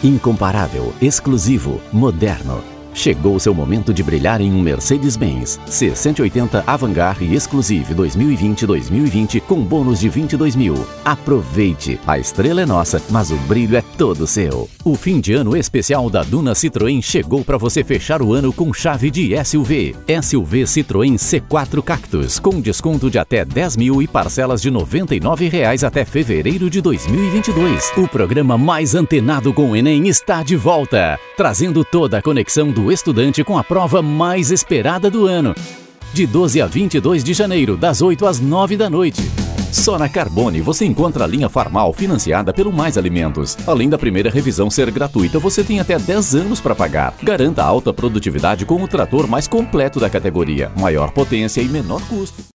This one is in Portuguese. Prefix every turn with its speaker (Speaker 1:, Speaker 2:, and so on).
Speaker 1: Incomparável, exclusivo, moderno. Chegou o seu momento de brilhar em um Mercedes-Benz C180 Avantgarde Exclusive 2020-2020 com bônus de 22 mil. Aproveite! A estrela é nossa, mas o brilho é todo seu. O fim de ano especial da Duna Citroën chegou para você fechar o ano com chave de SUV. SUV Citroën C4 Cactus com desconto de até 10 mil e parcelas de R$ 99,00 até fevereiro de 2022. O programa mais antenado com o Enem está de volta, trazendo toda a conexão do estudante com a prova mais esperada do ano. De 12 a 22 de janeiro, das 8 às 9 da noite. Só na Carbone você encontra a linha Farmal financiada pelo Mais Alimentos. Além da primeira revisão ser gratuita, você tem até 10 anos para pagar. Garanta alta produtividade com o trator mais completo da categoria, maior potência e menor custo.